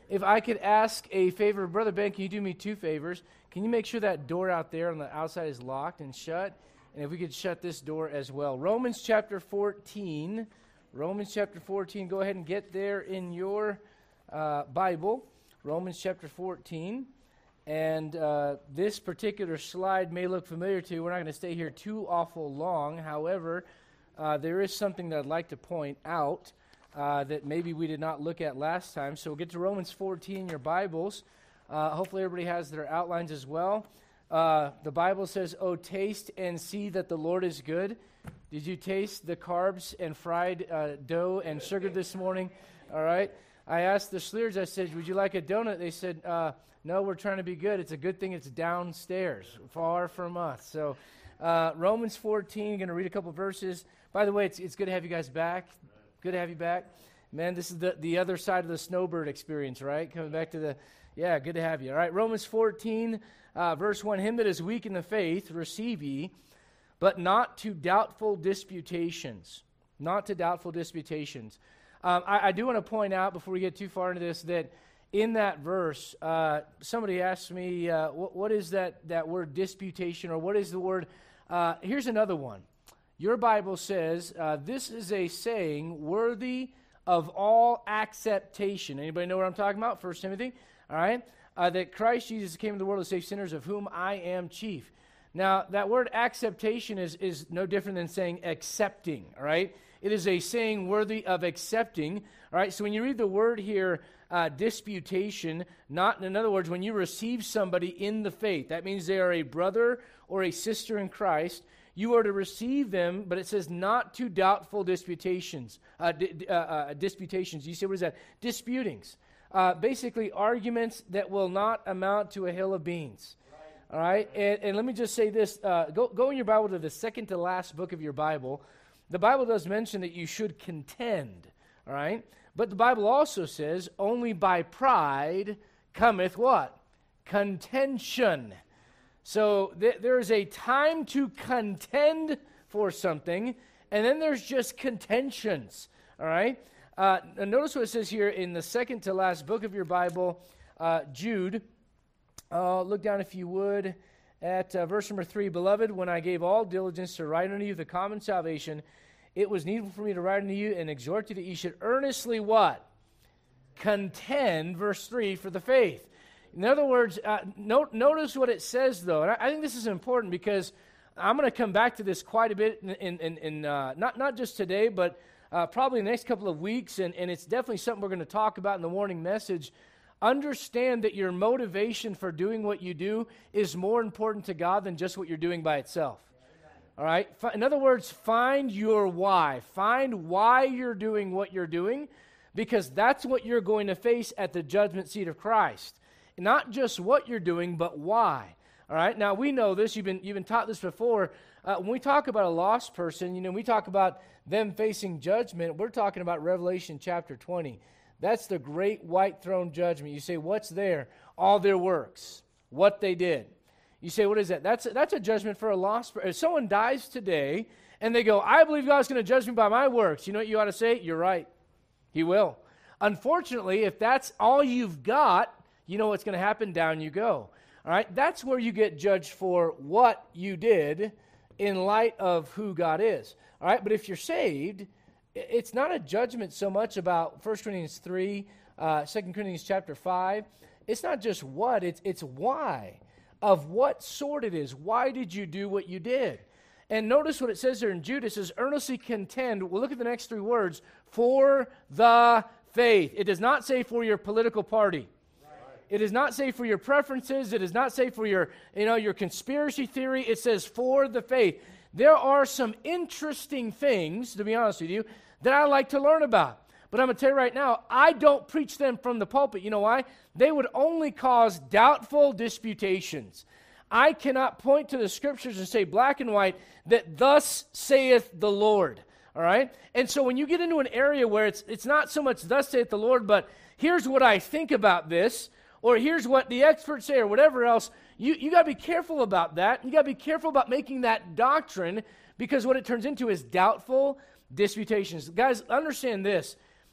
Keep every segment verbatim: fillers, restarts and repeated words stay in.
if I could ask a favor, Brother Ben, can you do me two favors? Can you make sure that door out there on the outside is locked and shut? And if we could shut this door as well. Romans chapter fourteen. Romans chapter fourteen. Go ahead and get there in your uh, Bible. Romans chapter fourteen. And uh, this particular slide may look familiar to you. We're not going to stay here too awful long. However, uh, there is something that I'd like to point out uh, that maybe we did not look at last time. So we'll get to Romans fourteen in your Bibles. Uh, hopefully everybody has their outlines as well. Uh, the Bible says, "Oh, taste and see that the Lord is good." Did you taste the carbs and fried uh, dough and sugar this morning? All right. I asked the Schleers, I said, "Would you like a donut?" They said, uh, "No, we're trying to be good. It's a good thing it's downstairs, far from us." So uh, Romans fourteen, going to read a couple verses. By the way, it's it's good to have you guys back. Good to have you back. Man, this is the, the other side of the snowbird experience, right? Coming back to the, yeah, good to have you. All right, Romans fourteen, uh, verse one, "Him that is weak in the faith receive ye, but not to doubtful disputations." Not to doubtful disputations. Um, I, I do want to point out, before we get too far into this, that in that verse, uh, somebody asked me, uh, what, what is that, that word disputation, or what is the word? Uh, here's another one. Your Bible says, uh, this is a saying worthy of all acceptation. Anybody know what I'm talking about? First Timothy, all right? Uh, that Christ Jesus came into the world to save sinners, of whom I am chief. Now, that word acceptation is, is no different than saying accepting, all right? It is a saying worthy of accepting, all right? So when you read the word here, uh, disputation, not, in other words, when you receive somebody in the faith, that means they are a brother or a sister in Christ, you are to receive them, but it says not to doubtful disputations. Uh, di- uh, uh, disputations, you say, what is that? Disputings. Uh, basically, arguments that will not amount to a hill of beans. All right, and, and let me just say this. Uh, go, go in your Bible to the second to last book of your Bible. The Bible does mention that you should contend, all right? But the Bible also says, only by pride cometh what? Contention. So th- there is a time to contend for something, and then there's just contentions, all right? Uh, notice what it says here in the second to last book of your Bible, uh, Jude. Uh, look down, if you would, at uh, verse number three. "Beloved, when I gave all diligence to write unto you the common salvation, it was needful for me to write unto you and exhort you that ye should earnestly" what? "Contend," verse three, "for the faith." In other words, uh, note, notice what it says, though. And I, I think this is important because I'm going to come back to this quite a bit in, in, in, in uh, not, not just today, but uh, probably in the next couple of weeks. And, and it's definitely something we're going to talk about in the morning message. Understand that your motivation for doing what you do is more important to God than just what you're doing by itself. All right? In other words, find your why. Find why you're doing what you're doing, because that's what you're going to face at the judgment seat of Christ. Not just what you're doing, but why. All right? Now, we know this. You've been, you've been taught this before. Uh, when we talk about a lost person, you know, we talk about them facing judgment. We're talking about Revelation chapter twenty. That's the great white throne judgment. You say, what's there? All their works, what they did. You say, what is that? That's a, that's a judgment for a lost person. If someone dies today and they go, "I believe God's going to judge me by my works," you know what you ought to say? You're right. He will. Unfortunately, if that's all you've got, you know what's going to happen? Down you go. All right? That's where you get judged for what you did in light of who God is. All right? But if you're saved, it's not a judgment so much about First Corinthians three, uh, Second Corinthians chapter five. It's not just what, it's it's why, of what sort it is. Why did you do what you did? And notice what it says there in Jude. It says, earnestly contend. Well, look at the next three words. For the faith. It does not say for your political party. Right. It does not say for your preferences. It does not say for your, you know, your conspiracy theory. It says for the faith. There are some interesting things, to be honest with you, that I like to learn about. But I'm going to tell you right now, I don't preach them from the pulpit. You know why? They would only cause doubtful disputations. I cannot point to the scriptures and say black and white that thus saith the Lord. All right? And so when you get into an area where it's it's not so much thus saith the Lord, but here's what I think about this, or here's what the experts say, or whatever else, you, you got to be careful about that. You got to be careful about making that doctrine, because what it turns into is doubtful disputations. Guys, understand this.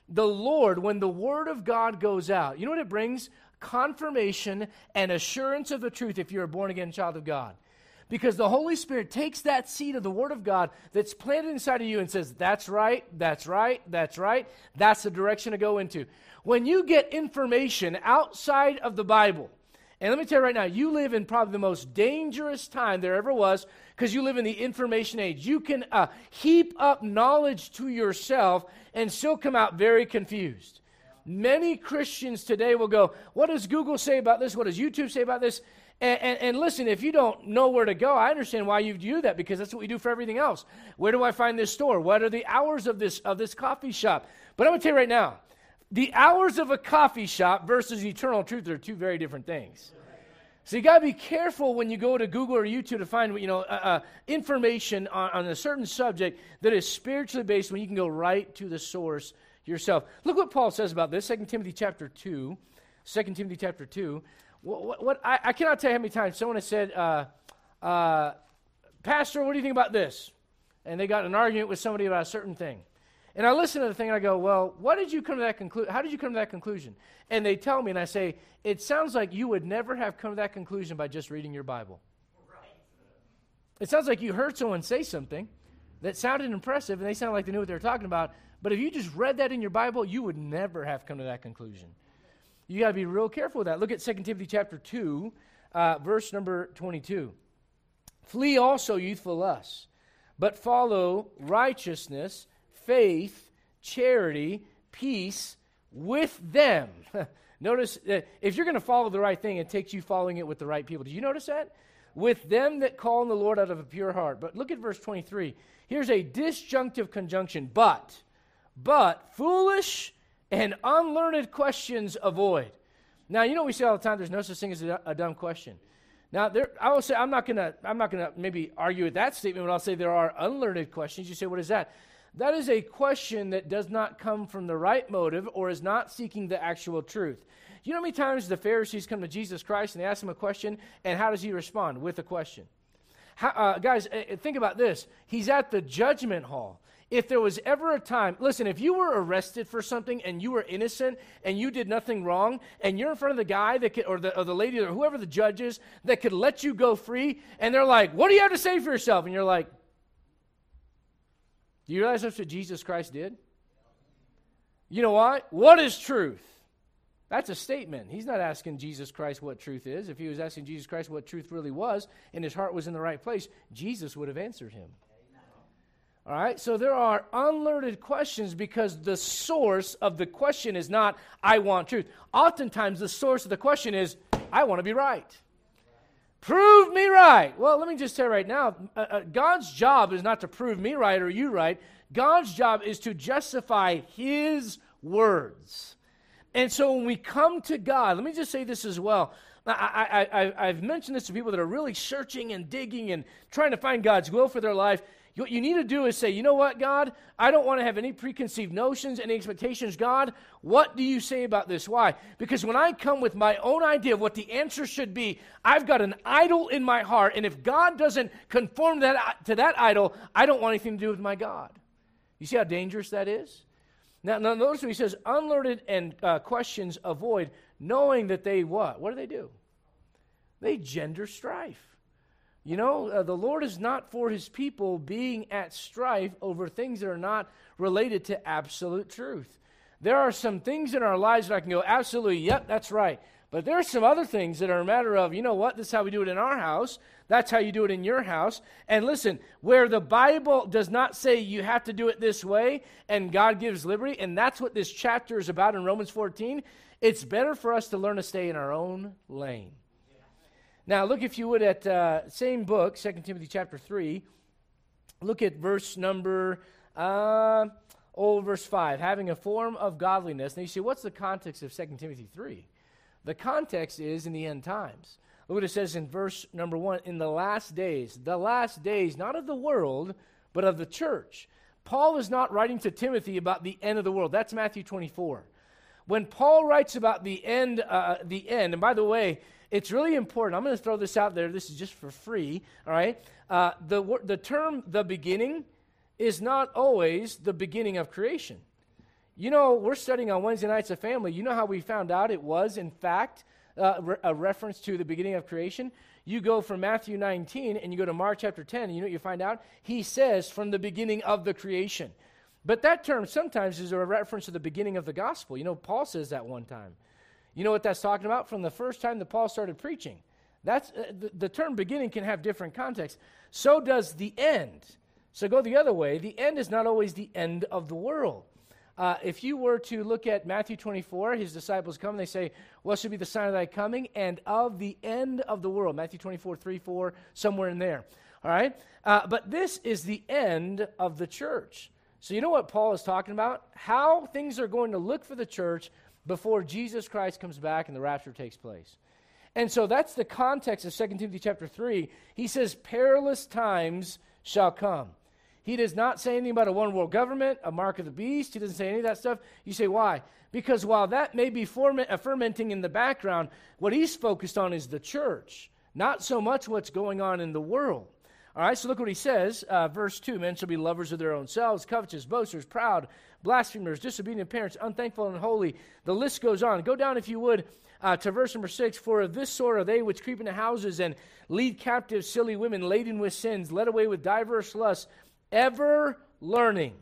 the Lord, when the Word of God goes out, you know what it brings? Confirmation and assurance of the truth if you're a born-again child of God. Because the Holy Spirit takes that seed of the Word of God that's planted inside of you and says, that's right, that's right, that's right, that's the direction to go into. When you get information outside of the Bible, and let me tell you right now, you live in probably the most dangerous time there ever was because you live in the information age. You can uh, heap up knowledge to yourself and still come out very confused. Many Christians today will go, what does Google say about this? What does YouTube say about this? And, and, and listen, if you don't know where to go, I understand why you do that because that's what we do for everything else. Where do I find this store? What are the hours of this of this coffee shop? But I'm going to tell you right now, the hours of a coffee shop versus eternal truth are two very different things. So you got to be careful when you go to Google or YouTube to find, you know, uh, uh, information on, on a certain subject that is spiritually based when you can go right to the source yourself. Look what Paul says about this, Second Timothy chapter two. Second Timothy chapter two. What, what, what I, I cannot tell you how many times someone has said, uh, uh, Pastor, what do you think about this? And they got in an argument with somebody about a certain thing. And I listen to the thing and I go, well, what did you come to that conclusion? How did you come to that conclusion? And they tell me and I say, it sounds like you would never have come to that conclusion by just reading your Bible. Right. It sounds like you heard someone say something that sounded impressive and they sounded like they knew what they were talking about. But if you just read that in your Bible, you would never have come to that conclusion. You got to be real careful with that. Look at Second Timothy chapter two, uh, verse number twenty-two. Flee also youthful lusts, but follow righteousness, faith, charity, peace with them. Notice that if you're going to follow the right thing, it takes you following it with the right people. Did you notice that? With them that call on the Lord out of a pure heart. But look at verse twenty-three. Here's a disjunctive conjunction. But, but, foolish and unlearned questions avoid. Now, you know what we say all the time, there's no such thing as a, a dumb question. Now, there, I will say, I'm not going to I'm not going to maybe argue with that statement, but I'll say there are unlearned questions. You say, what is that? That is a question that does not come from the right motive or is not seeking the actual truth. You know how many times the Pharisees come to Jesus Christ and they ask him a question, and how does he respond? With a question. How, uh, guys, uh, think about this. He's at the judgment hall. If there was ever a time, listen, if you were arrested for something and you were innocent and you did nothing wrong, and you're in front of the guy that could, or the or the lady or whoever the judge is that could let you go free, and they're like, what do you have to say for yourself? And you're like, do you realize that's what Jesus Christ did? You know what? What is truth? That's a statement. He's not asking Jesus Christ what truth is. If he was asking Jesus Christ what truth really was and his heart was in the right place, Jesus would have answered him. All right? So there are unlearned questions because the source of the question is not, I want truth. Oftentimes the source of the question is, I want to be right. Prove me right. Well, let me just say right now, uh, uh, God's job is not to prove me right or you right. God's job is to justify his words. And so when we come to God, let me just say this as well. I, I, I, I've mentioned this to people that are really searching and digging and trying to find God's will for their life. What you need to do is say, you know what, God? I don't want to have any preconceived notions, any expectations. God, what do you say about this? Why? Because when I come with my own idea of what the answer should be, I've got an idol in my heart, and if God doesn't conform that, to that idol, I don't want anything to do with my God. You see how dangerous that is? Now, now notice what he says, unlearned and uh, questions avoid, knowing that they what? What do they do? They gender strife. You know, uh, the Lord is not for his people being at strife over things that are not related to absolute truth. There are some things in our lives that I can go, absolutely, yep, that's right. But there are some other things that are a matter of, you know what, this is how we do it in our house. That's how you do it in your house. And listen, where the Bible does not say you have to do it this way and God gives liberty, and that's what this chapter is about in Romans fourteen, it's better for us to learn to stay in our own lane. Now, look, if you would, at uh, same book, Second Timothy chapter three. Look at verse number, uh, oh, verse five. Having a form of godliness. Now, you see, what's the context of Second Timothy three? The context is in the end times. Look what it says in verse number one. In the last days. The last days, not of the world, but of the church. Paul is not writing to Timothy about the end of the world. That's Matthew twenty-four. When Paul writes about the end, uh, the end, and by the way, it's really important. I'm going to throw this out there. This is just for free, all right? Uh, the, the term the beginning is not always the beginning of creation. You know, we're studying on Wednesday nights of family. You know how we found out it was, in fact, uh, re- a reference to the beginning of creation? You go from Matthew nineteen and you go to Mark chapter ten, and you know what you find out? He says, from the beginning of the creation. But that term sometimes is a reference to the beginning of the gospel. You know, Paul says that one time. You know what that's talking about? From the first time that Paul started preaching. That's uh, the, the term beginning can have different contexts. So does the end. So go the other way. The end is not always the end of the world. Uh, if you were to look at Matthew twenty-four, his disciples come and they say, what should be the sign of thy coming and of the end of the world? Matthew twenty-four, three, four, somewhere in there. All right? Uh, but this is the end of the church. So you know what Paul is talking about? How things are going to look for the church before Jesus Christ comes back and the rapture takes place. And so that's the context of Second Timothy chapter three. He says, perilous times shall come. He does not say anything about a one-world government, a mark of the beast. He doesn't say any of that stuff. You say, why? Because while that may be ferment, uh, fermenting in the background, what he's focused on is the church, not so much what's going on in the world. All right, so look what he says, uh, verse two, men shall be lovers of their own selves, covetous, boasters, proud, blasphemers, disobedient parents, unthankful and unholy. The list goes on. Go down, if you would, uh, to verse number six. For of this sort are they which creep into houses and lead captive silly women laden with sins, led away with diverse lusts, ever learning,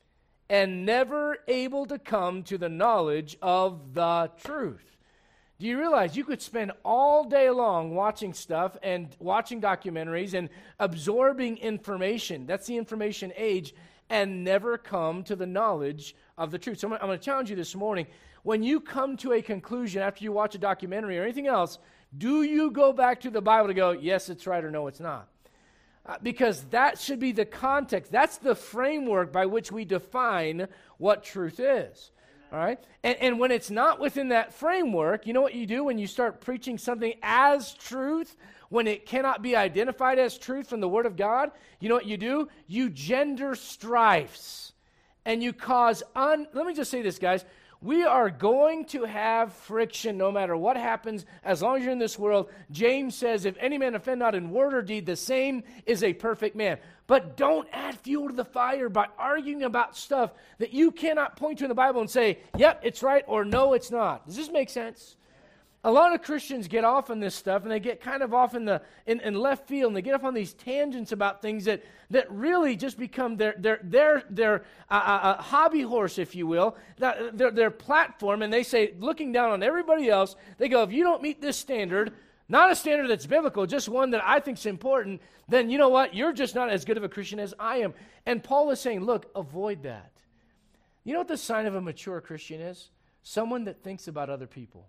and never able to come to the knowledge of the truth. Do you realize you could spend all day long watching stuff and watching documentaries and absorbing information? That's the information age, and never come to the knowledge of the truth. So I'm going to challenge you this morning. When you come to a conclusion after you watch a documentary or anything else, do you go back to the Bible to go, yes, it's right, or no, it's not? Uh, because that should be the context. That's the framework by which we define what truth is. All right? And, and when it's not within that framework, you know what you do when you start preaching something as truth, when it cannot be identified as truth from the Word of God? You know what you do? You gender strifes. And you cause, un- let me just say this, guys. We are going to have friction no matter what happens as long as you're in this world. James says, if any man offend not in word or deed, the same is a perfect man. But don't add fuel to the fire by arguing about stuff that you cannot point to in the Bible and say, yep, it's right, or no, it's not. Does this make sense? A lot of Christians get off on this stuff, and they get kind of off in the in, in left field, and they get off on these tangents about things that, that really just become their their their their uh, uh, hobby horse, if you will, their their platform, and they say, looking down on everybody else, they go, if you don't meet this standard, not a standard that's biblical, just one that I think is important, then you know what? You're just not as good of a Christian as I am. And Paul is saying, look, avoid that. You know what the sign of a mature Christian is? Someone that thinks about other people.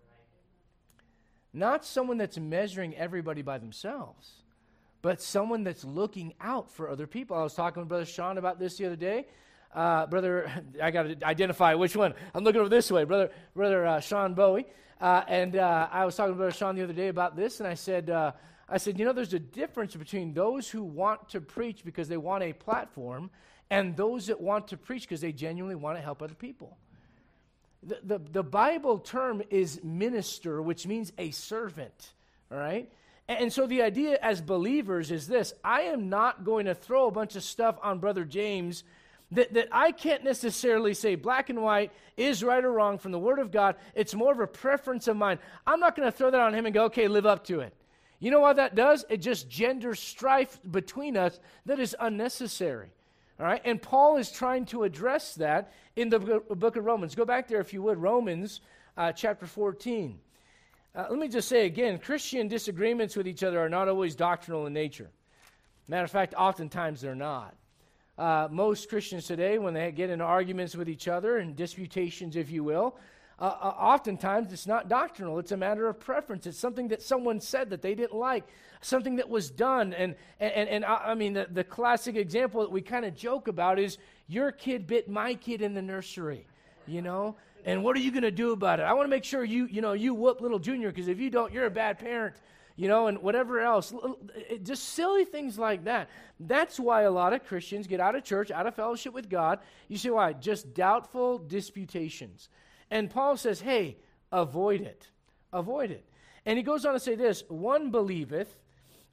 Not someone that's measuring everybody by themselves, but someone that's looking out for other people. I was talking with Brother Sean about this the other day. Uh, brother, I got to identify which one. I'm looking over this way. Brother Brother uh, Sean Bowie. Uh, and uh, I was talking to Brother Sean the other day about this, and I said, uh, I said, you know, there's a difference between those who want to preach because they want a platform and those that want to preach because they genuinely want to help other people. The, the, the Bible term is minister, which means a servant, all right? And, and so the idea as believers is this: I am not going to throw a bunch of stuff on Brother James that, that I can't necessarily say black and white is right or wrong from the Word of God. It's more of a preference of mine. I'm not going to throw that on him and go, okay, live up to it. You know what that does? It just genders strife between us that is unnecessary. All right, and Paul is trying to address that in the book of Romans. Go back there, if you would, Romans uh, chapter fourteen. Uh, let me just say again, Christian disagreements with each other are not always doctrinal in nature. Matter of fact, oftentimes they're not. Uh, most Christians today, when they get into arguments with each other and disputations, if you will, uh, uh, oftentimes it's not doctrinal. It's a matter of preference. It's something that someone said that they didn't like, something that was done. And, and, and I mean, the, the classic example that we kind of joke about is your kid bit my kid in the nursery, you know? And what are you going to do about it? I want to make sure you, you know, you whoop little Junior, because if you don't, you're a bad parent, you know, and whatever else. It, just silly things like that. That's why a lot of Christians get out of church, out of fellowship with God. You see why? Just doubtful disputations. And Paul says, hey, avoid it. Avoid it. And he goes on to say this: one believeth,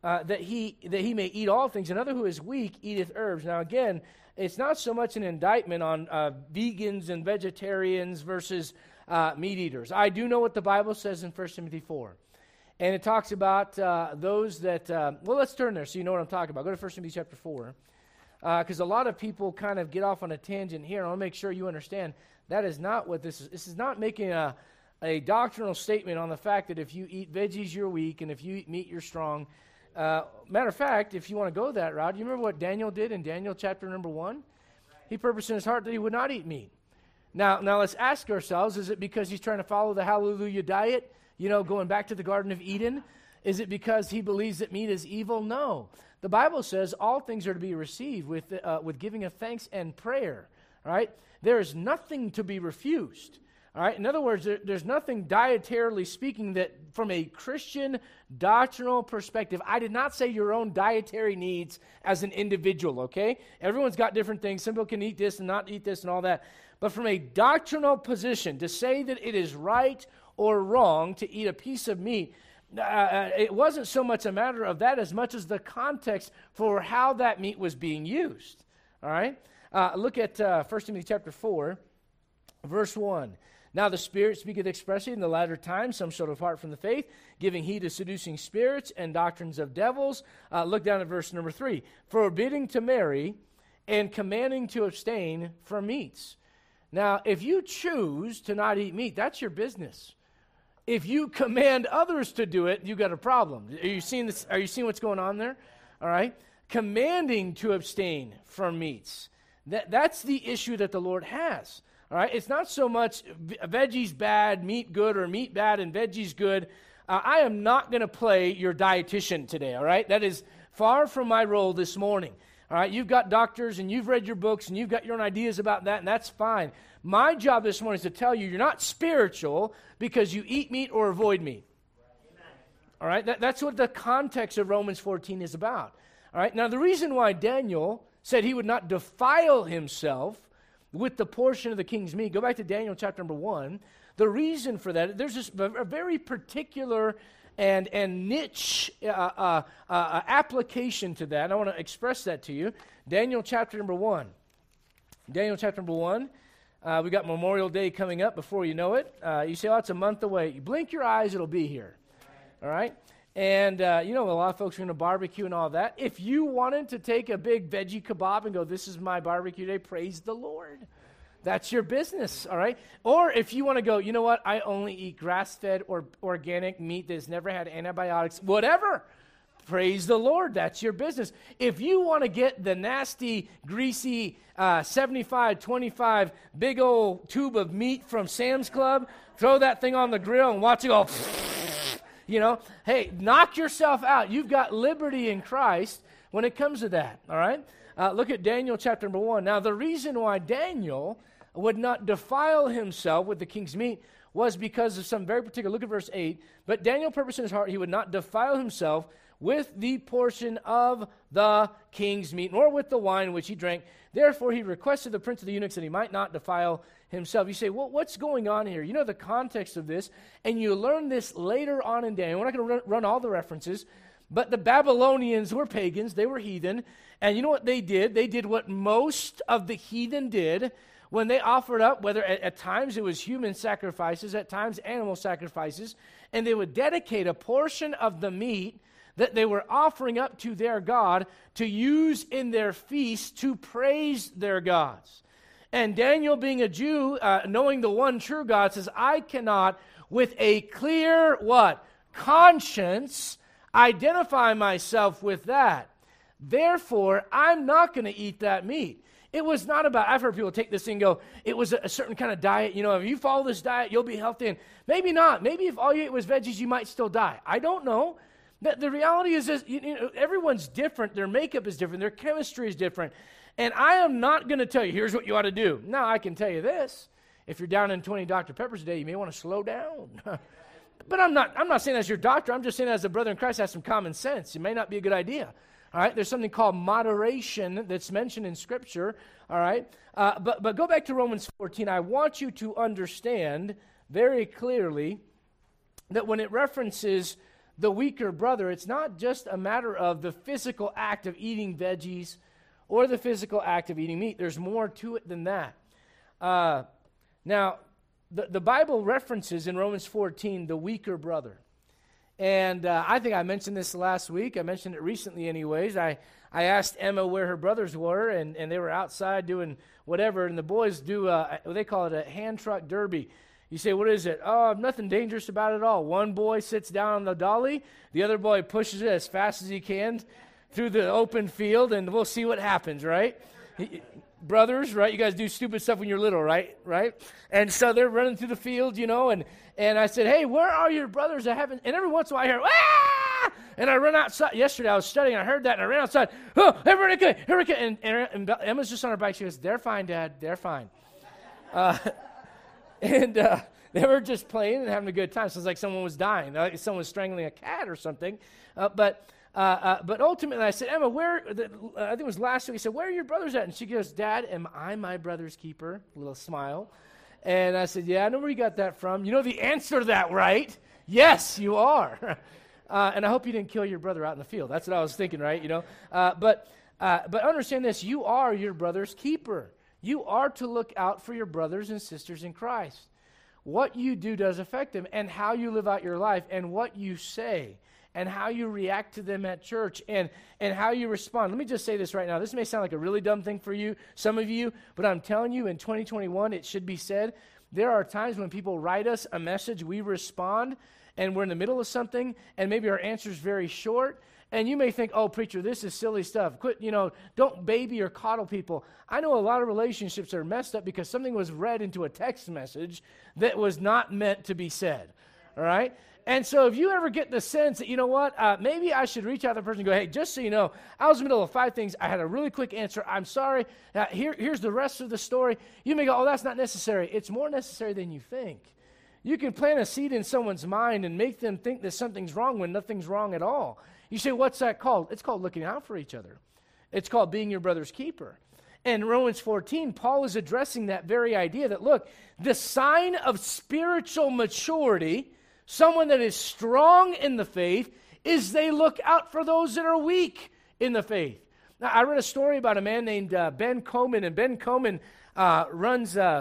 uh, that he that he may eat all things. Another who is weak eateth herbs. Now again, it's not so much an indictment on uh, vegans and vegetarians versus uh, meat eaters. I do know what the Bible says in First Timothy four. And it talks about uh, those that, uh, well, let's turn there so you know what I'm talking about. Go to First Timothy chapter four. Because uh, a lot of people kind of get off on a tangent here. I want to make sure you understand that is not what this is. This is not making a, a doctrinal statement on the fact that if you eat veggies, you're weak, and if you eat meat, you're strong. Uh, matter of fact, if you want to go that route, you remember what Daniel did in Daniel chapter number one? He purposed in his heart that he would not eat meat. Now, now let's ask ourselves, is it because he's trying to follow the hallelujah diet? You know, going back to the Garden of Eden? Is it because he believes that meat is evil? No. The Bible says all things are to be received with uh, with giving of thanks and prayer. All right? There is nothing to be refused. All right? In other words, there, there's nothing dietarily speaking that from a Christian doctrinal perspective, I did not say your own dietary needs as an individual, okay? Everyone's got different things. Some people can eat this and not eat this and all that. But from a doctrinal position, to say that it is right or wrong to eat a piece of meat, uh, it wasn't so much a matter of that as much as the context for how that meat was being used. All right? Uh, look at uh, First Timothy chapter four, verse one. Now the Spirit speaketh expressly in the latter times, some shall depart from the faith, giving heed to seducing spirits and doctrines of devils. Uh, look down at verse number three. Forbidding to marry and commanding to abstain from meats. Now, if you choose to not eat meat, that's your business. If you command others to do it, you got a problem. Are you seeing this? Are you seeing what's going on there? All right. Commanding to abstain from meats. That, that's the issue that the Lord has. All right. It's not so much veggies bad, meat good, or meat bad and veggies good. Uh, I am not going to play your dietitian today. All right. That is far from my role this morning. All right, you've got doctors and you've read your books and you've got your own ideas about that, and that's fine. My job this morning is to tell you you're not spiritual because you eat meat or avoid meat. All right, that, that's what the context of Romans fourteen is about. All right, now the reason why Daniel said he would not defile himself with the portion of the king's meat, go back to Daniel chapter number one. The reason for that, there's just a, a very particular and and niche uh, uh, uh, application to that. I want to express that to you. Daniel chapter number one. Daniel chapter number one. Uh, we got Memorial Day coming up before you know it. Uh, you say, oh, it's a month away. You blink your eyes, it'll be here. All right? And, uh, you know, a lot of folks are going to barbecue and all that. If you wanted to take a big veggie kebab and go, this is my barbecue day, praise the Lord. That's your business, all right? Or if you want to go, you know what, I only eat grass-fed or organic meat that's never had antibiotics, whatever, praise the Lord, that's your business. If you want to get the nasty, greasy, uh, seventy-five twenty-five big old tube of meat from Sam's Club, throw that thing on the grill and watch it go, you know, hey, knock yourself out. You've got liberty in Christ when it comes to that, all right? Uh, look at Daniel chapter number one. Now, the reason why Daniel would not defile himself with the king's meat was because of some very particular, look at verse eight, but Daniel purposed in his heart he would not defile himself with the portion of the king's meat, nor with the wine which he drank. Therefore he requested the prince of the eunuchs that he might not defile himself. You say, well, what's going on here? You know the context of this, and you learn this later on in Daniel. We're not going to run, run all the references, but the Babylonians were pagans, they were heathen, and you know what they did? They did what most of the heathen did when they offered up, whether at, at times it was human sacrifices, at times animal sacrifices, and they would dedicate a portion of the meat that they were offering up to their God to use in their feast to praise their gods. And Daniel, being a Jew, uh, knowing the one true God, says, I cannot, with a clear, what? Conscience, identify myself with that. Therefore, I'm not going to eat that meat. It was not about, I've heard people take this thing and go, it was a, a certain kind of diet. You know, if you follow this diet, you'll be healthy. And maybe not. Maybe if all you ate was veggies, you might still die. I don't know. But the reality is, is you, you know, everyone's different. Their makeup is different. Their chemistry is different. And I am not going to tell you, here's what you ought to do. Now, I can tell you this. If you're down in twenty Doctor Peppers a day, you may want to slow down. But I'm not, I'm not saying as your doctor. I'm just saying as a brother in Christ, have some common sense. It may not be a good idea. All right, there's something called moderation that's mentioned in Scripture, all right? Uh, but, but go back to Romans fourteen. I want you to understand very clearly that when it references the weaker brother, it's not just a matter of the physical act of eating veggies or the physical act of eating meat. There's more to it than that. Uh, now, the, the Bible references in Romans fourteen the weaker brother. And uh, I think I mentioned this last week. I mentioned it recently anyways. I, I asked Emma where her brothers were, and, and they were outside doing whatever, and the boys do, uh, they call it a hand truck derby. You say, what is it? Oh, nothing dangerous about it at all. One boy sits down on the dolly, the other boy pushes it as fast as he can through the open field, and we'll see what happens, right? He, brothers, right? You guys do stupid stuff when you're little, right? Right? And so they're running through the field, you know, and, and I said, hey, where are your brothers? I haven't, and every once in a while I hear, ah! And I run outside. Yesterday I was studying, I heard that, and I ran outside. Oh, everybody, come, everybody, come. And, and, and Emma's just on her bike. She goes, they're fine, Dad, they're fine. Uh, and uh, they were just playing and having a good time. So it's like someone was dying, like someone was strangling a cat or something. Uh, but uh, uh, but ultimately I said, Emma, where, the, uh, I think it was last week, I said, where are your brothers at? And she goes, Dad, am I my brother's keeper? A little smile. And I said, yeah, I know where you got that from. You know the answer to that, right? Yes, you are. Uh, and I hope you didn't kill your brother out in the field. That's what I was thinking, right? You know, uh, but uh, but understand this: you are your brother's keeper. You are to look out for your brothers and sisters in Christ. What you do does affect them, and how you live out your life, and what you say, and how you react to them at church, and and how you respond. Let me just say this right now. This may sound like a really dumb thing for you, some of you, but I'm telling you, in twenty twenty-one, it should be said. There are times when people write us a message, we respond, and we're in the middle of something, and maybe our answer is very short, and you may think, oh, preacher, this is silly stuff. Quit, you know, don't baby or coddle people. I know a lot of relationships are messed up because something was read into a text message that was not meant to be said, all right? And so if you ever get the sense that, you know what, uh, maybe I should reach out to the person and go, hey, just so you know, I was in the middle of five things. I had a really quick answer. I'm sorry. Uh, here, here's the rest of the story. You may go, oh, that's not necessary. It's more necessary than you think. You can plant a seed in someone's mind and make them think that something's wrong when nothing's wrong at all. You say, what's that called? It's called looking out for each other. It's called being your brother's keeper. And in Romans fourteen, Paul is addressing that very idea that, look, the sign of spiritual maturity, someone that is strong in the faith, is they look out for those that are weak in the faith. Now, I read a story about a man named uh, Ben Coleman, and Ben Coleman uh, runs... Uh,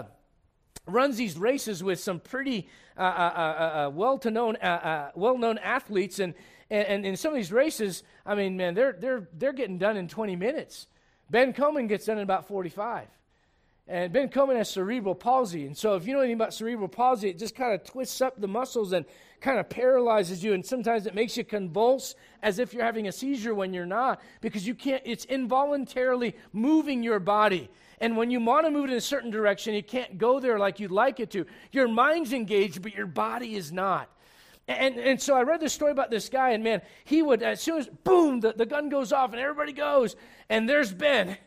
runs these races with some pretty uh, uh, uh, well-to-known, uh, uh, well-known athletes, and, and in some of these races, I mean, man, they're they're they're getting done in twenty minutes. Ben Coleman gets done in about forty-five, and Ben Coleman has cerebral palsy, and so if you know anything about cerebral palsy, it just kind of twists up the muscles and kind of paralyzes you, and sometimes it makes you convulse as if you're having a seizure when you're not, because you can't. It's involuntarily moving your body. And when you want to move it in a certain direction, you can't go there like you'd like it to. Your mind's engaged, but your body is not. And and so I read this story about this guy, and man, he would, as soon as, boom, the, the gun goes off, and everybody goes, and there's Ben.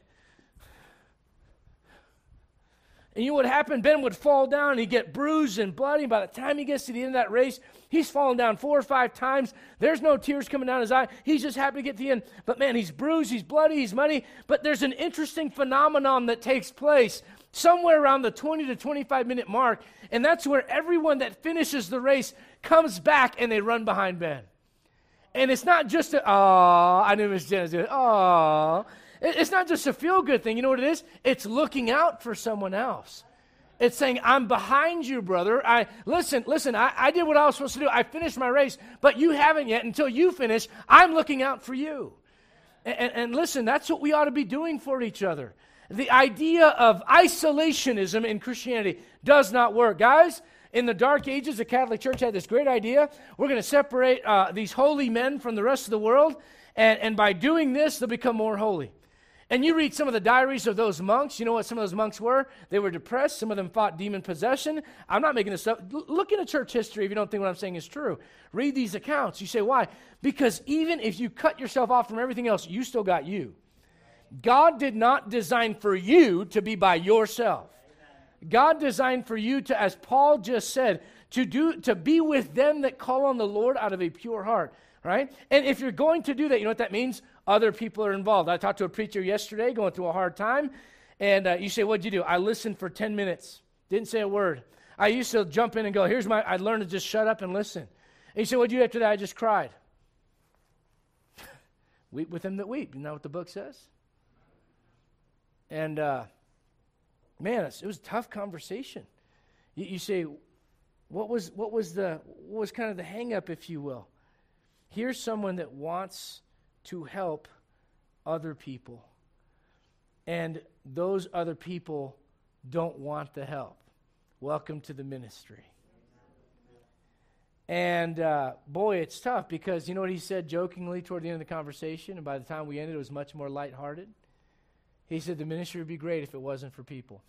And you know what happened? Ben would fall down, and he'd get bruised and bloody. By the time he gets to the end of that race, he's fallen down four or five times. There's no tears coming down his eye. He's just happy to get to the end. But man, he's bruised, he's bloody, he's muddy. But there's an interesting phenomenon that takes place somewhere around the twenty to twenty-five minute mark, and that's where everyone that finishes the race comes back and they run behind Ben. And it's not just a, oh, I knew Miss Jenna's doing it, oh. It's not just a feel-good thing. You know what it is? It's looking out for someone else. It's saying, I'm behind you, brother. I Listen, listen, I, I did what I was supposed to do. I finished my race, but you haven't yet. Until you finish, I'm looking out for you. And, and, and listen, that's what we ought to be doing for each other. The idea of isolationism in Christianity does not work. Guys, in the Dark Ages, the Catholic Church had this great idea. We're going to separate uh, these holy men from the rest of the world, and, and by doing this, they'll become more holy. And you read some of the diaries of those monks. You know what some of those monks were? They were depressed. Some of them fought demon possession. I'm not making this up. L- look into church history if you don't think what I'm saying is true. Read these accounts. You say, why? Because even if you cut yourself off from everything else, you still got you. God did not design for you to be by yourself. God designed for you to, as Paul just said, to do to be with them that call on the Lord out of a pure heart. Right? And if you're going to do that, you know what that means? Other people are involved. I talked to a preacher yesterday going through a hard time, and uh, you say, what'd you do? I listened for ten minutes. Didn't say a word. I used to jump in and go, here's my, I learned to just shut up and listen. And you say, what'd you do after that? I just cried. Weep with them that weep. You know what the book says? And, uh, man, it was a tough conversation. You, you say, what was what was the what was kind of the hang-up, if you will? Here's someone that wants to help other people, and those other people don't want the help. Welcome to the ministry. And, uh, boy, it's tough because you know what he said jokingly toward the end of the conversation, and by the time we ended, it was much more lighthearted. He said the ministry would be great if it wasn't for people.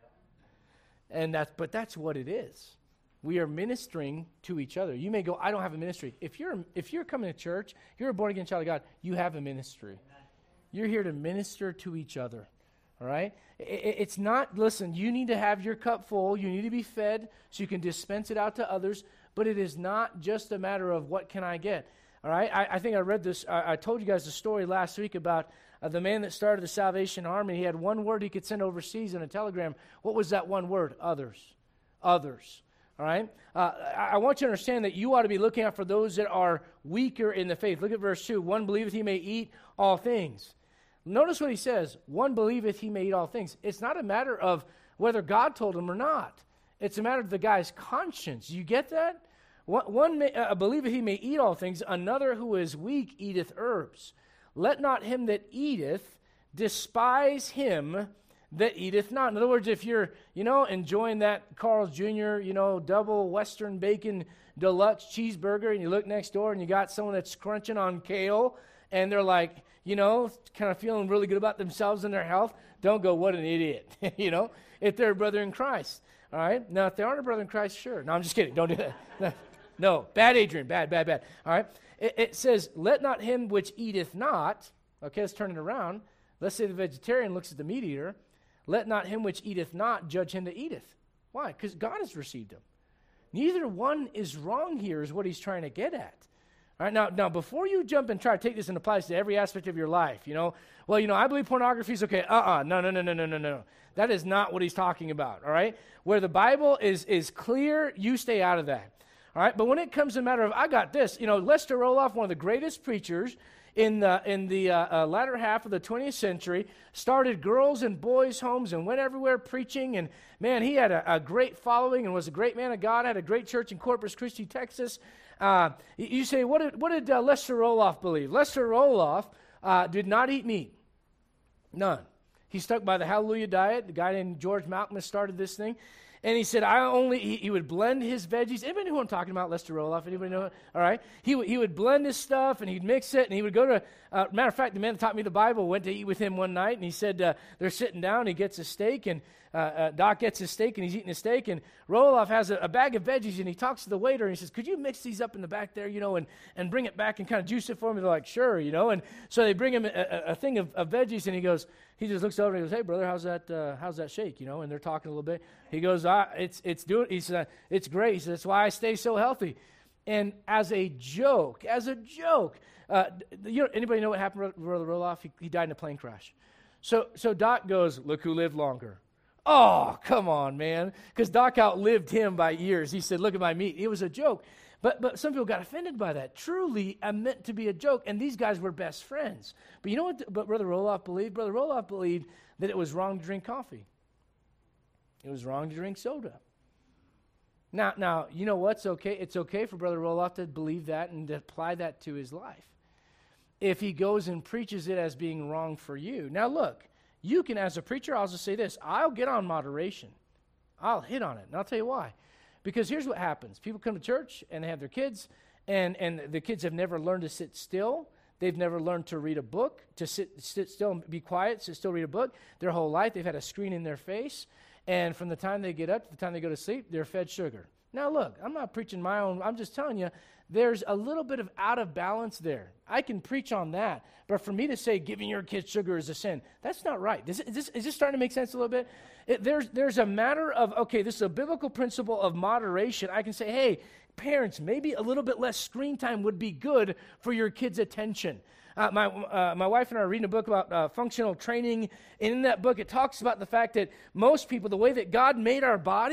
Yeah. And that's, but that's what it is. We are ministering to each other. You may go, I don't have a ministry. If you're if you're coming to church, you're a born-again child of God, you have a ministry. Amen. You're here to minister to each other. All right? It, it's not, listen, you need to have your cup full. You need to be fed so you can dispense it out to others. But it is not just a matter of what can I get. All right? I, I think I read this. I, I told you guys the story last week about uh, the man that started the Salvation Army. He had one word he could send overseas in a telegram. What was that one word? Others. Others. All right? Uh, I, I want you to understand that you ought to be looking out for those that are weaker in the faith. Look at verse two. One believeth he may eat all things. Notice what he says. One believeth he may eat all things. It's not a matter of whether God told him or not. It's a matter of the guy's conscience. You get that? One, one may, uh, believeth he may eat all things. Another who is weak eateth herbs. Let not him that eateth despise him that eateth not. In other words, if you're, you know, enjoying that Carl's Junior, you know, double Western bacon deluxe cheeseburger, and you look next door and you got someone that's crunching on kale, and they're like, you know, kind of feeling really good about themselves and their health, don't go, what an idiot, you know, if they're a brother in Christ. All right? Now, if they aren't a brother in Christ, sure. No, I'm just kidding. Don't do that. No, bad Adrian, bad, bad, bad. All right? It, it says, let not him which eateth not, okay, let's turn it around. Let's say the vegetarian looks at the meat eater. Let not him which eateth not judge him that eateth. Why? Because God has received him. Neither one is wrong here is what he's trying to get at. All right, now, now, before you jump and try to take this and apply this to every aspect of your life, you know, well, you know, I believe pornography is okay. Uh-uh, no, no, no, no, no, no, no. That is not what he's talking about, all right? Where the Bible is is clear, you stay out of that, all right? But when it comes to a matter of, I got this, you know, Lester Roloff, one of the greatest preachers in the in the uh, uh, latter half of the twentieth century, started girls and boys' homes and went everywhere preaching. And, man, he had a, a great following and was a great man of God, had a great church in Corpus Christi, Texas. Uh, you say, what did, what did uh, Lester Roloff believe? Lester Roloff uh, did not eat meat. None. He stuck by the Hallelujah diet. The guy named George Malcolm started this thing. And he said, I only, he, he would blend his veggies. Anybody know who I'm talking about, Lester Roloff? Anybody know? All right. He, w- he would blend his stuff, and he'd mix it, and he would go to, uh, matter of fact, the man that taught me the Bible went to eat with him one night, and he said, uh, they're sitting down, he gets a steak, and uh, uh, Doc gets his steak, and he's eating a steak, and Roloff has a, a bag of veggies, and he talks to the waiter, and he says, could you mix these up in the back there, you know, and, and bring it back and kind of juice it for me? They're like, sure, you know. And so they bring him a, a, a thing of, of veggies, and he goes, he just looks over and he goes, hey, brother, how's that uh, how's that shake, you know? And they're talking a little bit. He goes, ah, it's it's doing, he said, it's great. He said, that's why I stay so healthy. And as a joke, as a joke, uh, you know, anybody know what happened to Brother Roloff? He, he died in a plane crash. So so Doc goes, look who lived longer. Oh, come on, man. Because Doc outlived him by years. He said, look at my meat. It was a joke. But but some people got offended by that. Truly, I meant to be a joke, and these guys were best friends. But you know what but Brother Roloff believed? Brother Roloff believed that it was wrong to drink coffee. It was wrong to drink soda. Now, now you know what's okay? It's okay for Brother Roloff to believe that and to apply that to his life. If he goes and preaches it as being wrong for you. Now, look, you can, as a preacher, I'll just say this. I'll get on moderation. I'll hit on it, and I'll tell you why. Because here's what happens. People come to church, and they have their kids, and, and the kids have never learned to sit still. They've never learned to read a book, to sit, sit still and be quiet, sit still, read a book. Their whole life, they've had a screen in their face, and from the time they get up to the time they go to sleep, they're fed sugar. Now, look, I'm not preaching my own. I'm just telling you, there's a little bit of out of balance there. I can preach on that, but for me to say giving your kids sugar is a sin, that's not right. Is, it, is, this, is this starting to make sense a little bit? It, there's, there's a matter of, okay, this is a biblical principle of moderation. I can say, hey, parents, maybe a little bit less screen time would be good for your kids' attention. Uh, my uh, my wife and I are reading a book about uh, functional training, and in that book it talks about the fact that most people, the way that God made our bodies,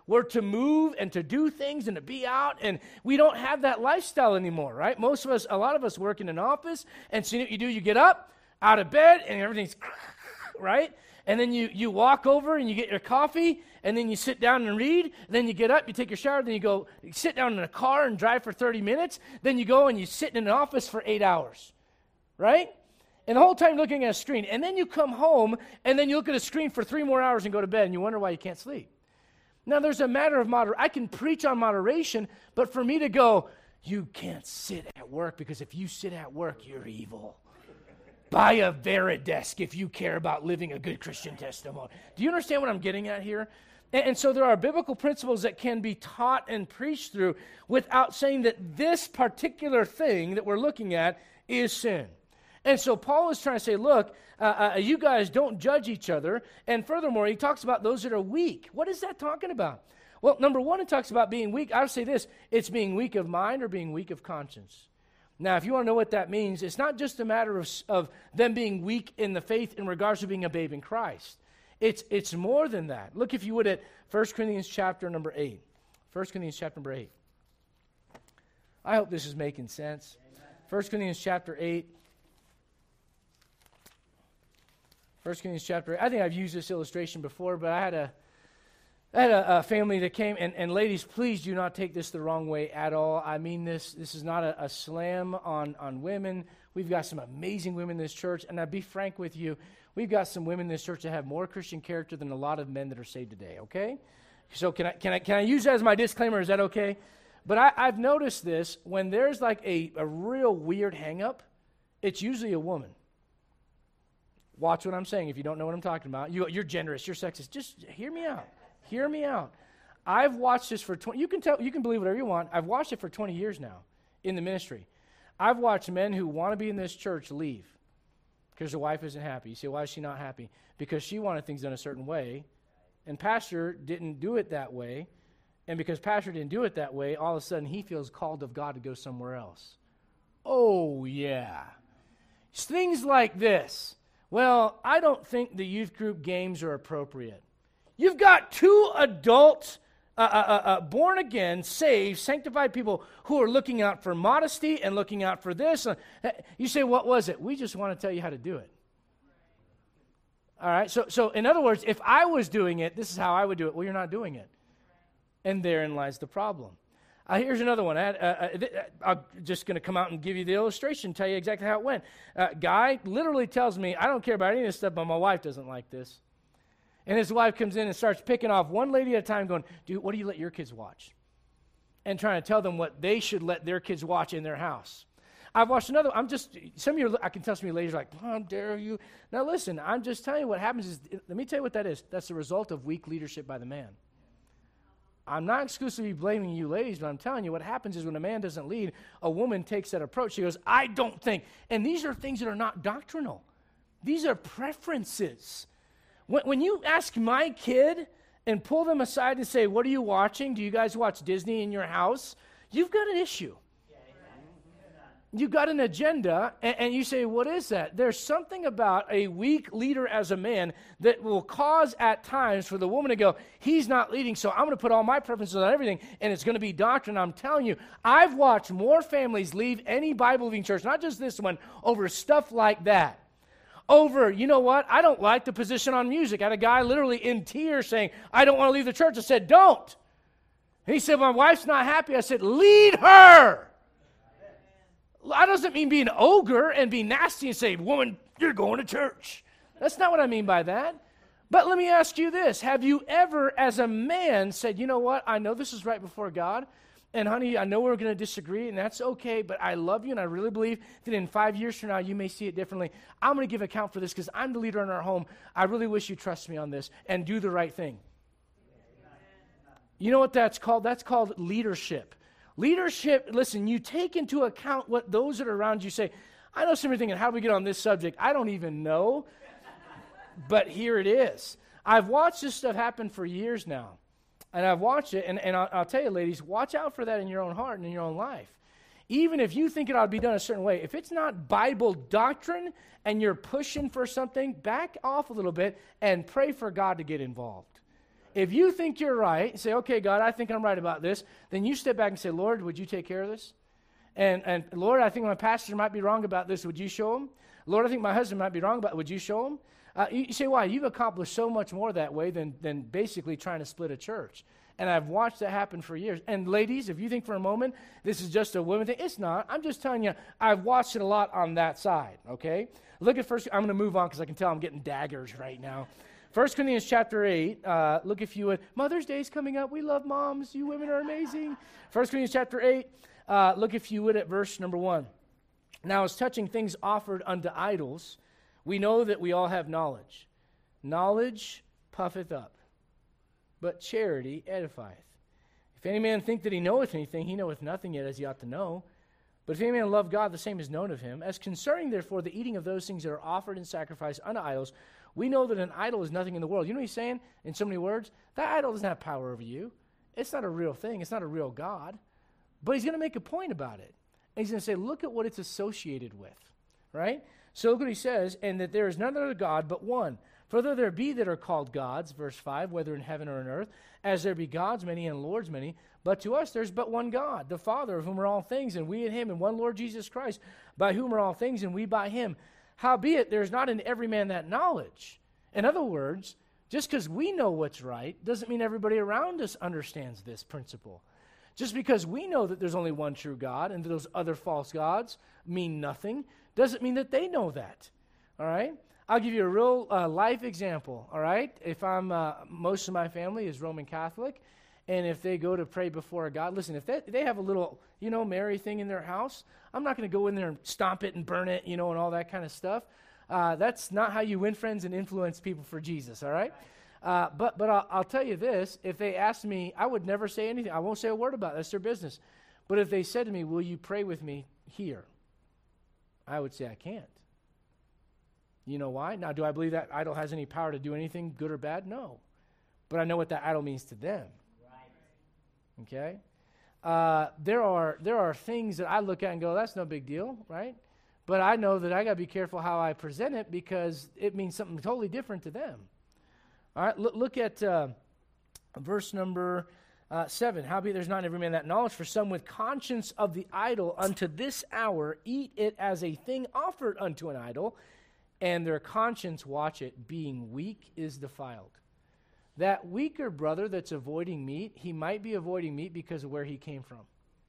We're to move and to do things and to be out, and we don't have that lifestyle anymore, right? Most of us, a lot of us work in an office, and so what you do, you get up, out of bed, and everything's, right? And then you, you walk over and you get your coffee, and then you sit down and read, then you get up, you take your shower, then you go you sit down in a car and drive for thirty minutes, then you go and you sit in an office for eight hours, right? And the whole time looking at a screen. And then you come home, and then you look at a screen for three more hours and go to bed, and you wonder why you can't sleep. Now, there's a matter of moderation. I can preach on moderation, but for me to go, you can't sit at work, because if you sit at work, you're evil. Buy a Veridesk if you care about living a good Christian testimony. Do you understand what I'm getting at here? And, and so there are biblical principles that can be taught and preached through without saying that this particular thing that we're looking at is sin. And so Paul is trying to say, look, uh, uh, you guys don't judge each other. And furthermore, he talks about those that are weak. What is that talking about? Well, number one, it talks about being weak. I would say this, it's being weak of mind or being weak of conscience. Now, if you want to know what that means, it's not just a matter of, of them being weak in the faith in regards to being a babe in Christ. It's, it's more than that. Look, if you would, at First Corinthians chapter number eight. First Corinthians chapter number eight. I hope this is making sense. Amen. First Corinthians chapter eight. First Corinthians chapter eight. I think I've used this illustration before, but I had a I had a, a family that came, and, and ladies, please do not take this the wrong way at all. I mean this. This is not a, a slam on, on women. We've got some amazing women in this church, and I'll be frank with you, we've got some women in this church that have more Christian character than a lot of men that are saved today, okay? So can I can I, can I use that as my disclaimer? Is that okay? But I, I've noticed this, when there's like a, a real weird hang-up, it's usually a woman. Watch what I'm saying if you don't know what I'm talking about. You, you're generous, you're sexist. Just hear me out. Hear me out. I've watched this for twenty. You can tell. You can believe whatever you want. I've watched it for twenty years now in the ministry. I've watched men who want to be in this church leave because their wife isn't happy. You say, why is she not happy? Because she wanted things done a certain way, and pastor didn't do it that way. And because pastor didn't do it that way, all of a sudden he feels called of God to go somewhere else. Oh yeah, it's things like this. Well, I don't think the youth group games are appropriate. You've got two adult, uh, uh, uh, born again, saved, sanctified people who are looking out for modesty and looking out for this. You say, what was it? We just want to tell you how to do it. All right, so, so in other words, if I was doing it, this is how I would do it. Well, you're not doing it. And therein lies the problem. Uh, here's another one. I had, uh, uh, th- I'm just going to come out and give you the illustration, tell you exactly how it went. Uh, guy literally tells me, I don't care about any of this stuff, but my wife doesn't like this. And his wife comes in and starts picking off one lady at a time, going, dude, what do you let your kids watch? And trying to tell them what they should let their kids watch in their house. I've watched another, I'm just, some of you, I can tell some of you ladies are like, how dare you? Now listen, I'm just telling you what happens is, let me tell you what that is. That's the result of weak leadership by the man. I'm not exclusively blaming you ladies, but I'm telling you what happens is when a man doesn't lead, a woman takes that approach. She goes, I don't think. And these are things that are not doctrinal. These are preferences. When, when you ask my kid and pull them aside and say, what are you watching? Do you guys watch Disney in your house? You've got an issue. You've got an agenda, and, and you say, what is that? There's something about a weak leader as a man that will cause at times for the woman to go, he's not leading, so I'm going to put all my preferences on everything, and it's going to be doctrine. I'm telling you, I've watched more families leave any Bible-believing church, not just this one, over stuff like that. Over, you know what, I don't like the position on music. I had a guy literally in tears saying, I don't want to leave the church. I said, don't. He said, my wife's not happy. I said, lead her. That doesn't mean be an ogre and be nasty and say, woman, you're going to church. That's not what I mean by that. But let me ask you this. Have you ever, as a man, said, you know what, I know this is right before God, and honey, I know we're going to disagree, and that's okay, but I love you, and I really believe that in five years from now, you may see it differently. I'm going to give account for this because I'm the leader in our home. I really wish you trust me on this and do the right thing. You know what that's called? That's called leadership. Leadership, listen, you take into account what those that are around you say. I know some of you are thinking, how do we get on this subject? I don't even know, but here it is. I've watched this stuff happen for years now, and I've watched it, and, and I'll, I'll tell you, ladies, watch out for that in your own heart and in your own life. Even if you think it ought to be done a certain way, if it's not Bible doctrine and you're pushing for something, back off a little bit and pray for God to get involved. If you think you're right, say, okay, God, I think I'm right about this, then you step back and say, Lord, would you take care of this? And, and Lord, I think my pastor might be wrong about this. Would you show him? Lord, I think my husband might be wrong about it. Would you show him? Uh, you, you say, why? You've accomplished so much more that way than, than basically trying to split a church. And I've watched that happen for years. And ladies, if you think for a moment this is just a women thing, it's not. I'm just telling you, I've watched it a lot on that side, okay? Look at first, I'm going to move on because I can tell I'm getting daggers right now. First Corinthians chapter eight, uh, look if you would. Mother's Day is coming up. We love moms. You women are amazing. First Corinthians chapter eight, uh, look if you would at verse number one. Now, as touching things offered unto idols, we know that we all have knowledge. Knowledge puffeth up, but charity edifieth. If any man think that he knoweth anything, he knoweth nothing yet as he ought to know. But if any man love God, the same is known of him. As concerning, therefore, the eating of those things that are offered in sacrifice unto idols, we know that an idol is nothing in the world. You know what he's saying in so many words? That idol doesn't have power over you. It's not a real thing. It's not a real God. But he's going to make a point about it. And he's going to say, look at what it's associated with, right? So look what he says, and that there is none other God but one. For though there be that are called gods, verse five, whether in heaven or in earth, as there be gods many and lords many, but to us there's but one God, the Father, of whom are all things, and we in him, and one Lord Jesus Christ, by whom are all things, and we by him. Howbeit, there is not in every man that knowledge. In other words, just because we know what's right doesn't mean everybody around us understands this principle. Just because we know that there's only one true God and that those other false gods mean nothing doesn't mean that they know that, all right? I'll give you a real uh, life example, all right? If I'm, uh, most of my family is Roman Catholic, and if they go to pray before a God, listen, if they, they have a little, you know, Mary thing in their house, I'm not going to go in there and stomp it and burn it, you know, and all that kind of stuff. Uh, that's not how you win friends and influence people for Jesus, all right? Uh, but but I'll, I'll tell you this, if they asked me, I would never say anything. I won't say a word about it. That's their business. But if they said to me, will you pray with me here? I would say I can't. You know why? Now, do I believe that idol has any power to do anything good or bad? No. But I know what that idol means to them. Right. Okay? Uh, there are there are things that I look at and go, that's no big deal, right? But I know that I got to be careful how I present it because it means something totally different to them. All right, look, look at uh, verse number uh, seven. Howbeit there's not in every man that knowledge, for some with conscience of the idol unto this hour eat it as a thing offered unto an idol, and their conscience, watch it, being weak is defiled. That weaker brother that's avoiding meat, he might be avoiding meat because of where he came from.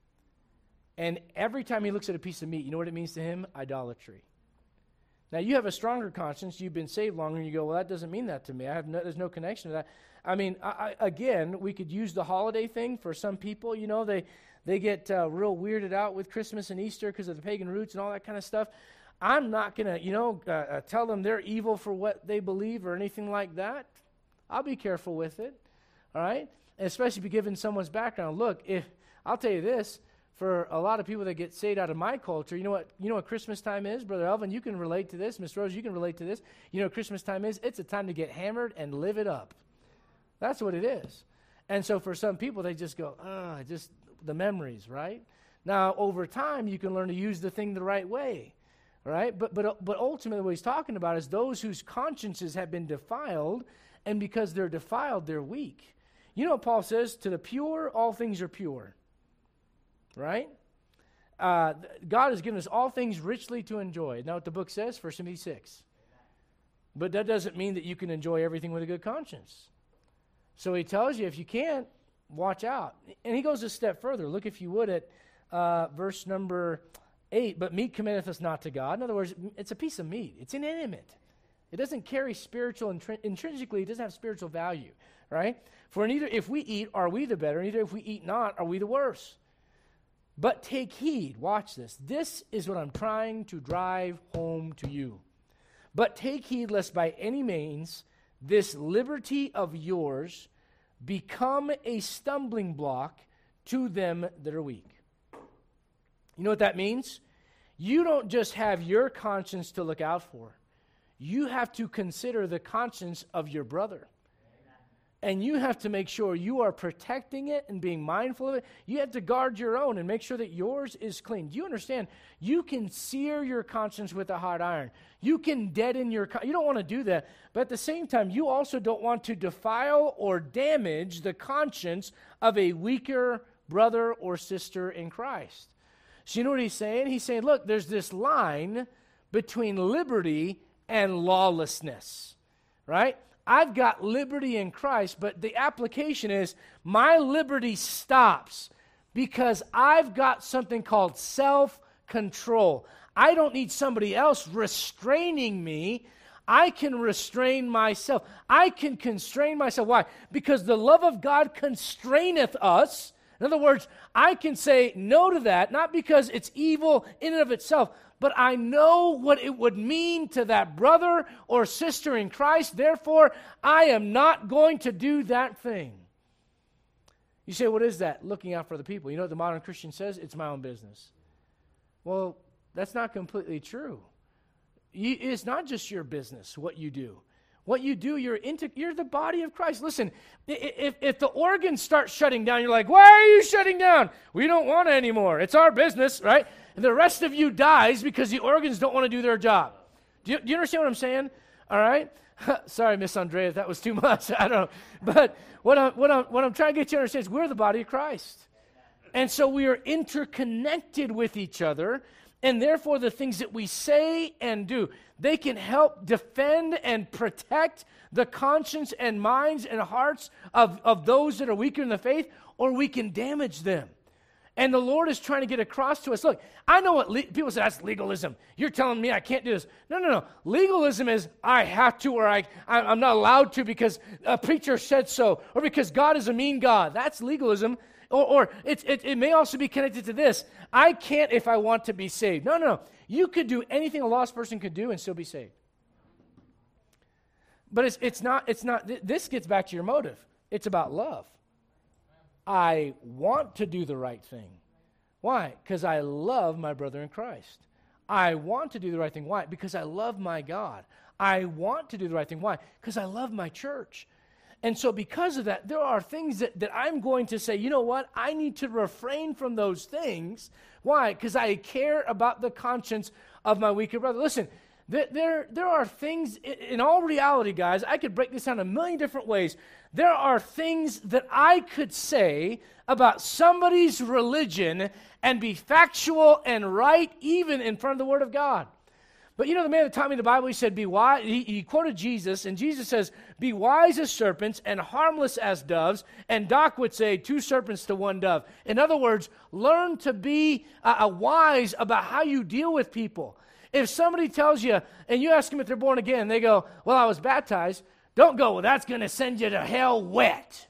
And every time he looks at a piece of meat, you know what it means to him? Idolatry. Now, you have a stronger conscience. You've been saved longer, and you go, well, that doesn't mean that to me. I have no, there's no connection to that. I mean, I, I, again, we could use the holiday thing for some people. You know, they, they get uh, real weirded out with Christmas and Easter because of the pagan roots and all that kind of stuff. I'm not going to, you know, uh, uh, tell them they're evil for what they believe or anything like that. I'll be careful with it, all right? And especially if you're giving someone's background. Look, if I'll tell you this, for a lot of people that get saved out of my culture, you know what you know what Christmas time is? Brother Elvin, you can relate to this. Miss Rose, you can relate to this. You know what Christmas time is? It's a time to get hammered and live it up. That's what it is. And so for some people, they just go, ah, just the memories, right? Now, over time, you can learn to use the thing the right way, right? But but but ultimately what he's talking about is those whose consciences have been defiled, and because they're defiled, they're weak. You know what Paul says? To the pure, all things are pure. Right? Uh, God has given us all things richly to enjoy. Isn't that what the book says? First Timothy six. But that doesn't mean that you can enjoy everything with a good conscience. So he tells you, if you can't, watch out. And he goes a step further. Look, if you would, at uh, verse number eight. But meat commendeth us not to God. In other words, it's a piece of meat. It's inanimate. It doesn't carry spiritual, intri- intrinsically, it doesn't have spiritual value. Right? For neither if we eat, are we the better, neither if we eat not, are we the worse. But take heed, watch this. This is what I'm trying to drive home to you. But take heed lest by any means this liberty of yours become a stumbling block to them that are weak. You know what that means? You don't just have your conscience to look out for. You have to consider the conscience of your brother. And you have to make sure you are protecting it and being mindful of it. You have to guard your own and make sure that yours is clean. Do you understand? You can sear your conscience with a hot iron. You can deaden your con- You don't want to do that. But at the same time, you also don't want to defile or damage the conscience of a weaker brother or sister in Christ. So you know what he's saying? He's saying, look, there's this line between liberty and lawlessness, right? I've got liberty in Christ, but the application is my liberty stops because I've got something called self-control. I don't need somebody else restraining me. I can restrain myself. I can constrain myself. Why? Because the love of God constraineth us. In other words, I can say no to that, not because it's evil in and of itself, but I know what it would mean to that brother or sister in Christ. Therefore, I am not going to do that thing. You say, what is that? Looking out for the people. You know what the modern Christian says? It's my own business. Well, that's not completely true. You, it's not just your business, what you do. What you do, you're into, you're the body of Christ. Listen, if, if the organs start shutting down, you're like, why are you shutting down? We don't want it anymore. It's our business, right? And the rest of you dies because the organs don't want to do their job. Do you, do you understand what I'm saying? All right? Sorry, Miss Andrea, if that was too much. I don't know. But what I'm, what, I'm, what I'm trying to get you to understand is we're the body of Christ. And so we are interconnected with each other, and therefore the things that we say and do, they can help defend and protect the conscience and minds and hearts of, of those that are weaker in the faith, or we can damage them. And the Lord is trying to get across to us, look, I know what le- people say, that's legalism. You're telling me I can't do this. No, no, no. Legalism is I have to, or I, I, I'm not allowed to because a preacher said so, or because God is a mean God. That's legalism. Or, or it, it, it may also be connected to this. I can't if I want to be saved. No, no, no. You could do anything a lost person could do and still be saved. But it's, it's not, it's not, th- this gets back to your motive. It's about love. I want to do the right thing. Why? Because I love my brother in Christ. I want to do the right thing. Why? Because I love my God. I want to do the right thing. Why? Because I love my church. And so because of that, there are things that, that I'm going to say, you know what? I need to refrain from those things. Why? Because I care about the conscience of my weaker brother. Listen, there, there, there are things, in, in all reality, guys, I could break this down a million different ways. There are things that I could say about somebody's religion and be factual and right even in front of the Word of God. But you know the man that taught me the Bible, he said, be wise. He, he quoted Jesus, and Jesus says, be wise as serpents and harmless as doves. And Doc would say, two serpents to one dove. In other words, learn to be uh, wise about how you deal with people. If somebody tells you, and you ask them if they're born again, they go, well, I was baptized. Don't go, well, that's going to send you to hell wet.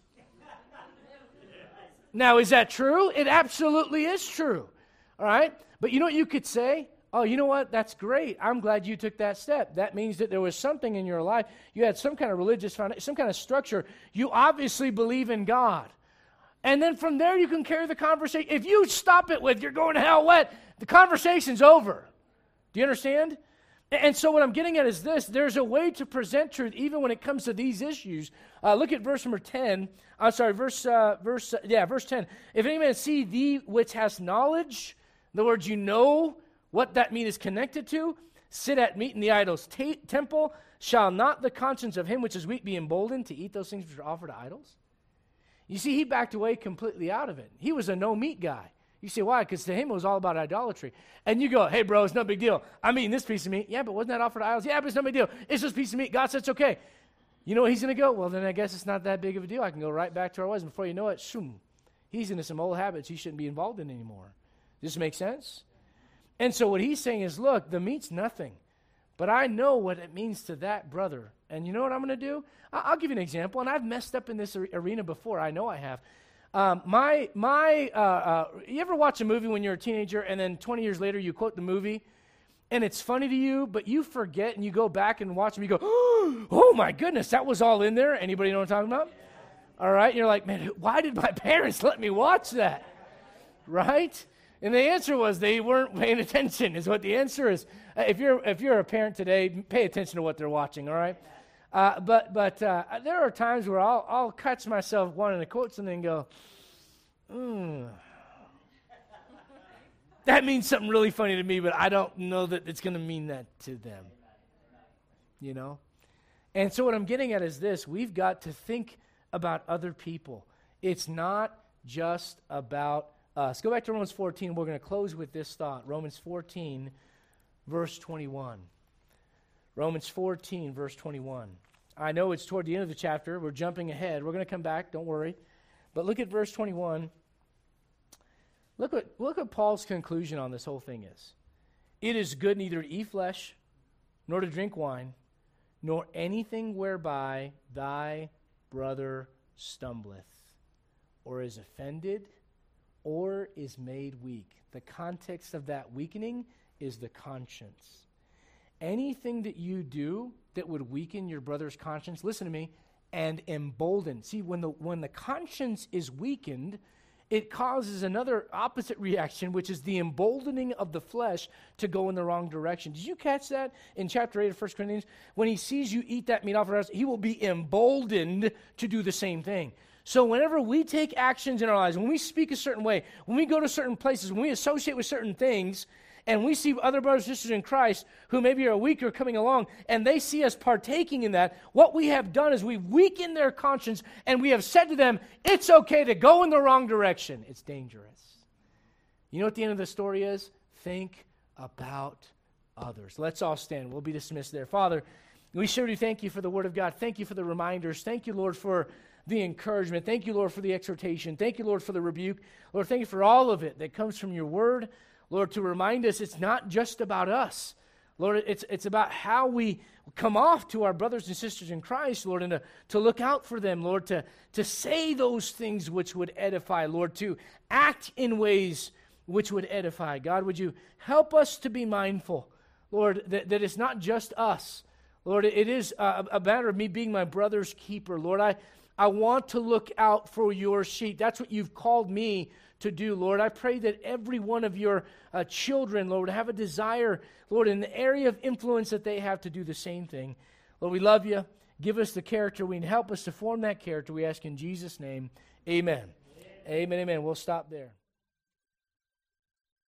Now, is that true? It absolutely is true. All right? But you know what you could say? Oh, you know what? That's great. I'm glad you took that step. That means that there was something in your life. You had some kind of religious foundation, some kind of structure. You obviously believe in God. And then from there, you can carry the conversation. If you stop it with, you're going to hell wet, the conversation's over. Do you understand? And so what I'm getting at is this. There's a way to present truth even when it comes to these issues. Uh, look at verse number ten. I'm sorry, verse, uh, verse, uh, yeah, verse ten. If any man see thee which has knowledge, in other words, you know what that meat is connected to, sit at meat in the idol's t- temple, shall not the conscience of him which is weak be emboldened to eat those things which are offered to idols? You see, he backed away completely out of it. He was a no-meat guy. You say, why? Because to him it was all about idolatry. And you go, hey, bro, it's no big deal. I'm eating this piece of meat. Yeah, but wasn't that offered to idols? Yeah, but it's no big deal. It's just a piece of meat. God said it's okay. You know where he's going to go? Well, then I guess it's not that big of a deal. I can go right back to where I was. And before you know it, shoom, he's into some old habits he shouldn't be involved in anymore. Does this make sense? And so what he's saying is, look, the meat's nothing, but I know what it means to that brother. And you know what I'm going to do? I- I'll give you an example, and I've messed up in this ar- arena before. I know I have. Um, my, my, uh, uh, you ever watch a movie when you're a teenager, and then twenty years later you quote the movie, and it's funny to you, but you forget, and you go back and watch them, you go, oh my goodness, that was all in there? Anybody know what I'm talking about? All right, and you're like, man, why did my parents let me watch that? Right? And the answer was they weren't paying attention, is what the answer is. Uh, if you're if you're a parent today, pay attention to what they're watching, all right? Uh, but but uh, there are times where I'll, I'll catch myself wanting to quote something and go, hmm. That means something really funny to me, but I don't know that it's going to mean that to them. You know? And so what I'm getting at is this. We've got to think about other people. It's not just about us. Go back to Romans fourteen. We're going to close with this thought. Romans fourteen, verse twenty-one. Romans fourteen, verse twenty-one. I know it's toward the end of the chapter. We're jumping ahead. We're going to come back. Don't worry. But look at verse twenty-one. Look what, look what Paul's conclusion on this whole thing is. It is good neither to eat flesh, nor to drink wine, nor anything whereby thy brother stumbleth, or is offended, or is made weak. The context of that weakening is the conscience. Anything that you do that would weaken your brother's conscience, listen to me, and embolden. See, when the when the conscience is weakened, it causes another opposite reaction, which is the emboldening of the flesh to go in the wrong direction. Did you catch that in chapter eight of First Corinthians? When he sees you eat that meat off of us, he will be emboldened to do the same thing. So whenever we take actions in our lives, when we speak a certain way, when we go to certain places, when we associate with certain things, and we see other brothers and sisters in Christ who maybe are weaker coming along, and they see us partaking in that, what we have done is we weaken their conscience, and we have said to them, it's okay to go in the wrong direction. It's dangerous. You know what the end of the story is? Think about others. Let's all stand. We'll be dismissed there. Father, we sure do thank you for the Word of God. Thank you for the reminders. Thank you, Lord, for the encouragement. Thank you, Lord, for the exhortation. Thank you, Lord, for the rebuke. Lord, thank you for all of it that comes from your Word. Lord, to remind us it's not just about us. Lord, it's it's about how we come off to our brothers and sisters in Christ, Lord, and to, to look out for them, Lord, to, to say those things which would edify, Lord, to act in ways which would edify. God, would you help us to be mindful, Lord, that, that it's not just us. Lord, it is a, a matter of me being my brother's keeper. Lord, I, I want to look out for your sheep. That's what you've called me to do, Lord. I pray that every one of your uh, children, Lord, have a desire, Lord, in the area of influence that they have to do the same thing. Lord, we love you. Give us the character we need. Help us to form that character. We ask in Jesus' name. Amen. Amen, amen. amen. We'll stop there.